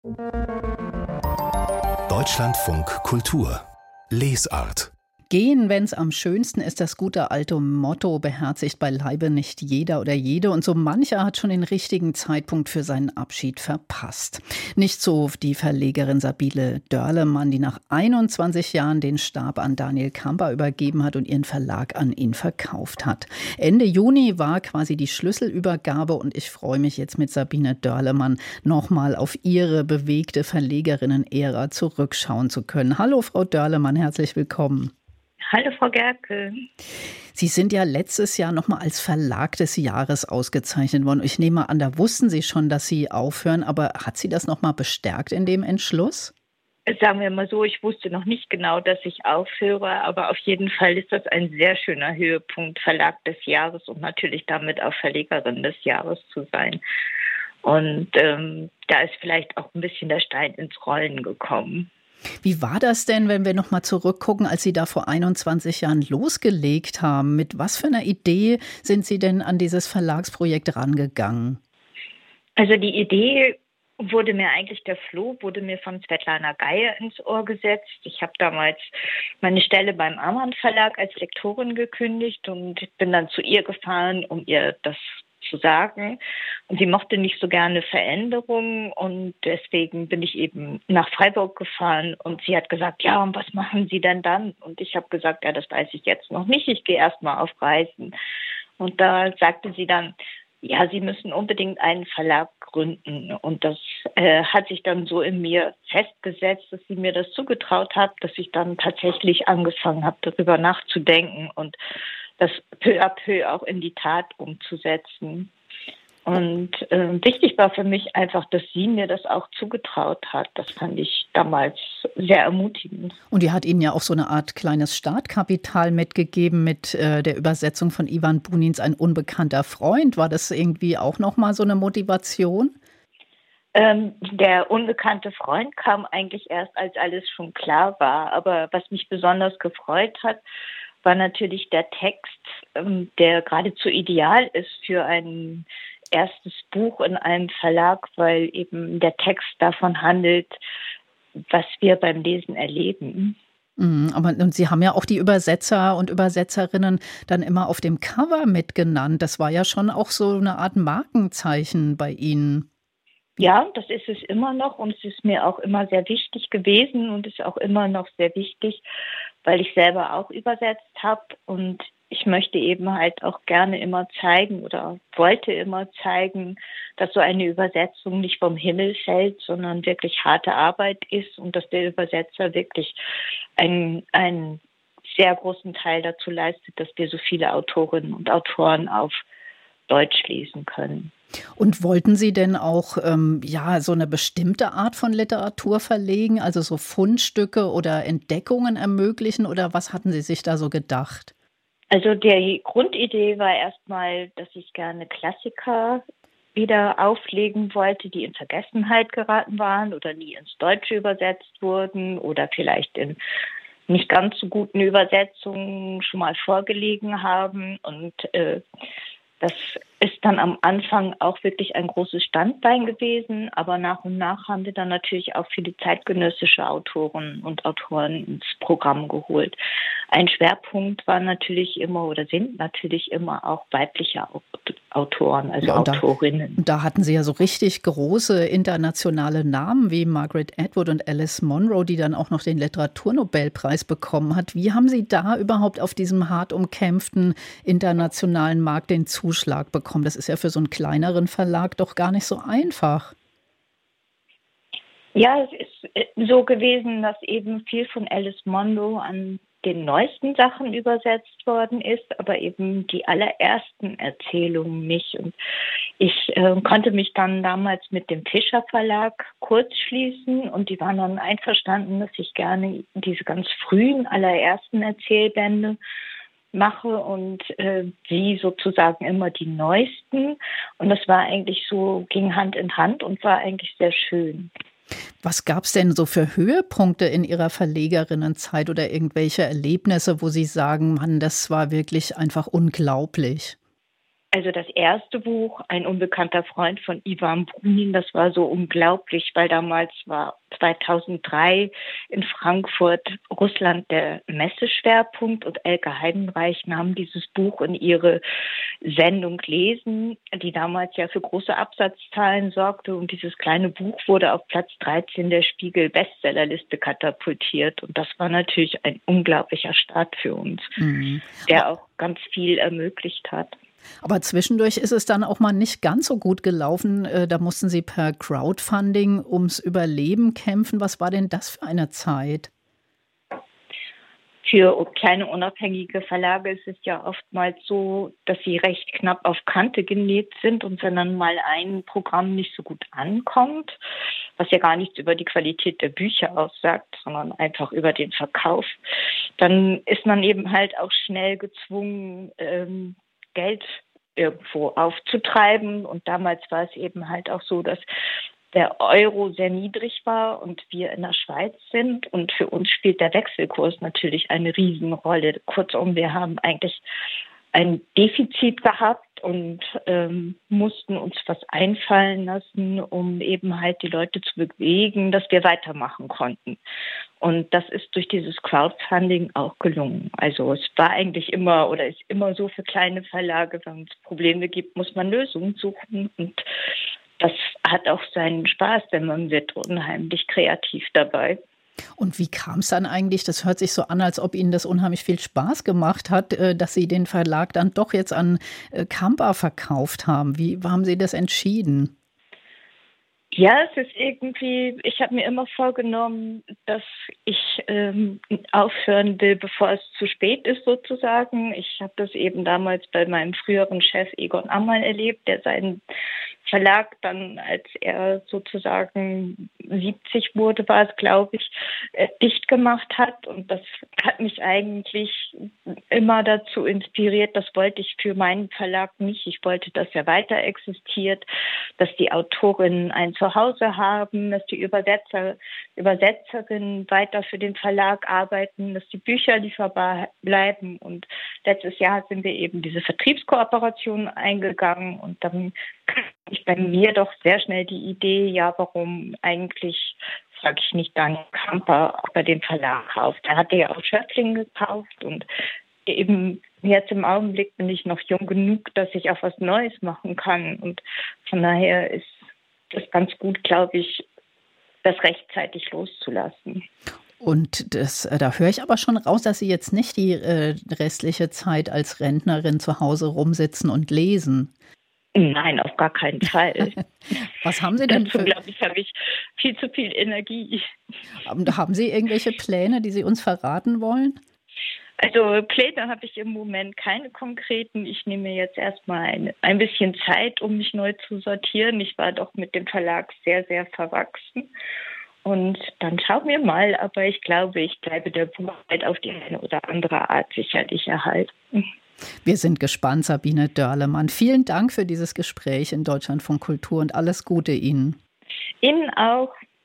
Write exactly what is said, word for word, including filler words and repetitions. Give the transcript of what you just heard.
Deutschlandfunk Kultur Lesart. Gehen, wenn's am schönsten ist, das gute alte Motto beherzigt beileibe nicht jeder oder jede. Und so mancher hat schon den richtigen Zeitpunkt für seinen Abschied verpasst. Nicht so die Verlegerin Sabine Dörlemann, die nach einundzwanzig Jahren den Stab an Daniel Kamper übergeben hat und ihren Verlag an ihn verkauft hat. Ende Juni war quasi die Schlüsselübergabe und ich freue mich jetzt mit Sabine Dörlemann nochmal auf ihre bewegte Verlegerinnen-Ära zurückschauen zu können. Hallo Frau Dörlemann, herzlich willkommen. Hallo Frau Gerke. Sie sind ja letztes Jahr nochmal als Verlag des Jahres ausgezeichnet worden. Ich nehme an, da wussten Sie schon, dass Sie aufhören, aber hat Sie das nochmal bestärkt in dem Entschluss? Sagen wir mal so, ich wusste noch nicht genau, dass ich aufhöre, aber auf jeden Fall ist das ein sehr schöner Höhepunkt, Verlag des Jahres und natürlich damit auch Verlegerin des Jahres zu sein. Und ähm, da ist vielleicht auch ein bisschen der Stein ins Rollen gekommen. Wie war das denn, wenn wir noch mal zurückgucken, als Sie da vor einundzwanzig Jahren losgelegt haben? Mit was für einer Idee sind Sie denn an dieses Verlagsprojekt rangegangen? Also die Idee wurde mir eigentlich, der Floh wurde mir von Svetlana Geier ins Ohr gesetzt. Ich habe damals meine Stelle beim Amann Verlag als Lektorin gekündigt und bin dann zu ihr gefahren, um ihr das zu sagen. Und sie mochte nicht so gerne Veränderungen und deswegen bin ich eben nach Freiburg gefahren und sie hat gesagt, ja, und was machen Sie denn dann? Und ich habe gesagt, ja, das weiß ich jetzt noch nicht, ich gehe erst mal auf Reisen. Und da sagte sie dann, ja, Sie müssen unbedingt einen Verlag gründen. Und das äh, hat sich dann so in mir festgesetzt, dass sie mir das zugetraut hat, dass ich dann tatsächlich angefangen habe, darüber nachzudenken und das peu à peu auch in die Tat umzusetzen. Und äh, wichtig war für mich einfach, dass sie mir das auch zugetraut hat. Das fand ich damals sehr ermutigend. Und die hat Ihnen ja auch so eine Art kleines Startkapital mitgegeben mit äh, der Übersetzung von Ivan Bunins Ein unbekannter Freund. War das irgendwie auch nochmal so eine Motivation? Ähm, der unbekannte Freund kam eigentlich erst, als alles schon klar war. Aber was mich besonders gefreut hat, war natürlich der Text, ähm, der geradezu ideal ist für ein erstes Buch in einem Verlag, weil eben der Text davon handelt, was wir beim Lesen erleben. Mhm, aber und Sie haben ja auch die Übersetzer und Übersetzerinnen dann immer auf dem Cover mitgenannt. Das war ja schon auch so eine Art Markenzeichen bei Ihnen. Ja, das ist es immer noch und es ist mir auch immer sehr wichtig gewesen und ist auch immer noch sehr wichtig, weil ich selber auch übersetzt habe und ich möchte eben halt auch gerne immer zeigen oder wollte immer zeigen, dass so eine Übersetzung nicht vom Himmel fällt, sondern wirklich harte Arbeit ist und dass der Übersetzer wirklich einen, einen sehr großen Teil dazu leistet, dass wir so viele Autorinnen und Autoren auf Deutsch lesen können. Und wollten Sie denn auch ähm, ja so eine bestimmte Art von Literatur verlegen, also so Fundstücke oder Entdeckungen ermöglichen oder was hatten Sie sich da so gedacht? Also die Grundidee war erstmal, dass ich gerne Klassiker wieder auflegen wollte, die in Vergessenheit geraten waren oder nie ins Deutsche übersetzt wurden oder vielleicht in nicht ganz so guten Übersetzungen schon mal vorgelegen haben und äh, das ist dann am Anfang auch wirklich ein großes Standbein gewesen, aber nach und nach haben wir dann natürlich auch viele zeitgenössische Autoren und Autoren ins Programm geholt. Ein Schwerpunkt war natürlich immer oder sind natürlich immer auch weibliche Autoren, also ja, und Autorinnen. Da, und da hatten Sie ja so richtig große internationale Namen wie Margaret Atwood und Alice Munro, die dann auch noch den Literaturnobelpreis bekommen hat. Wie haben Sie da überhaupt auf diesem hart umkämpften internationalen Markt den Zuschlag bekommen? Das ist ja für so einen kleineren Verlag doch gar nicht so einfach. Ja, es ist so gewesen, dass eben viel von Alice Munro an den neuesten Sachen übersetzt worden ist, aber eben die allerersten Erzählungen nicht. Und ich äh, konnte mich dann damals mit dem Fischer Verlag kurz schließen und die waren dann einverstanden, dass ich gerne diese ganz frühen allerersten Erzählbände mache und äh, sie sozusagen immer die neuesten. Und das war eigentlich so, ging Hand in Hand und war eigentlich sehr schön. Was gab es denn so für Höhepunkte in Ihrer Verlegerinnenzeit oder irgendwelche Erlebnisse, wo Sie sagen, Mann, das war wirklich einfach unglaublich? Also das erste Buch, Ein unbekannter Freund von Ivan Bunin, das war so unglaublich, weil damals war zweitausenddrei in Frankfurt Russland der Messeschwerpunkt und Elke Heidenreich nahm dieses Buch in ihre Sendung Lesen, die damals ja für große Absatzzahlen sorgte, und dieses kleine Buch wurde auf Platz dreizehn der Spiegel-Bestsellerliste katapultiert, und das war natürlich ein unglaublicher Start für uns, mhm. der auch ganz viel ermöglicht hat. Aber zwischendurch ist es dann auch mal nicht ganz so gut gelaufen. Da mussten Sie per Crowdfunding ums Überleben kämpfen. Was war denn das für eine Zeit? Für kleine unabhängige Verlage ist es ja oftmals so, dass sie recht knapp auf Kante genäht sind, und wenn dann mal ein Programm nicht so gut ankommt, was ja gar nichts über die Qualität der Bücher aussagt, sondern einfach über den Verkauf, dann ist man eben halt auch schnell gezwungen, ähm, Geld irgendwo aufzutreiben. Und damals war es eben halt auch so, dass der Euro sehr niedrig war und wir in der Schweiz sind. Und für uns spielt der Wechselkurs natürlich eine Riesenrolle. Kurzum, wir haben eigentlich ein Defizit gehabt und ähm, mussten uns was einfallen lassen, um eben halt die Leute zu bewegen, dass wir weitermachen konnten. Und das ist durch dieses Crowdfunding auch gelungen. Also es war eigentlich immer oder ist immer so für kleine Verlage, wenn es Probleme gibt, muss man Lösungen suchen. Und das hat auch seinen Spaß, denn man wird unheimlich kreativ dabei. Und wie kam es dann eigentlich? Das hört sich so an, als ob Ihnen das unheimlich viel Spaß gemacht hat, dass Sie den Verlag dann doch jetzt an Kampa verkauft haben. Wie haben Sie das entschieden? Ja, es ist irgendwie, ich habe mir immer vorgenommen, dass ich ähm, aufhören will, bevor es zu spät ist sozusagen. Ich habe das eben damals bei meinem früheren Chef Egon Ammann erlebt, der seinen Verlag dann, als er sozusagen siebzig wurde, war es, glaube ich, äh, dicht gemacht hat. Und das hat mich eigentlich immer dazu inspiriert, das wollte ich für meinen Verlag nicht. Ich wollte, dass er weiter existiert, dass die Autorinnen ein Zuhause haben, dass die Übersetzer, Übersetzerinnen weiter für den Verlag arbeiten, dass die Bücher lieferbar bleiben. Und letztes Jahr sind wir eben diese Vertriebskooperation eingegangen, und dann kam ich bei mir doch sehr schnell die Idee, ja, warum eigentlich sage ich nicht dann Kampa bei dem Verlag kauft. Er hatte ja auch Schöpfling gekauft, und eben jetzt im Augenblick bin ich noch jung genug, dass ich auch was Neues machen kann, und von daher ist das ganz gut, glaube ich, das rechtzeitig loszulassen. Und das, da höre ich aber schon raus, dass Sie jetzt nicht die äh, restliche Zeit als Rentnerin zu Hause rumsitzen und lesen. Nein, auf gar keinen Fall. Was haben Sie denn Dazu, für... glaube ich, habe ich viel zu viel Energie. Haben Sie irgendwelche Pläne, die Sie uns verraten wollen? Also Pläne habe ich im Moment keine konkreten. Ich nehme mir jetzt erstmal ein, ein bisschen Zeit, um mich neu zu sortieren. Ich war doch mit dem Verlag sehr, sehr verwachsen. Und dann schauen wir mal. Aber ich glaube, ich bleibe der Buchwelt auf die eine oder andere Art sicherlich erhalten. Wir sind gespannt, Sabine Dörlemann. Vielen Dank für dieses Gespräch in Deutschlandfunk Kultur und alles Gute Ihnen. Ihnen auch.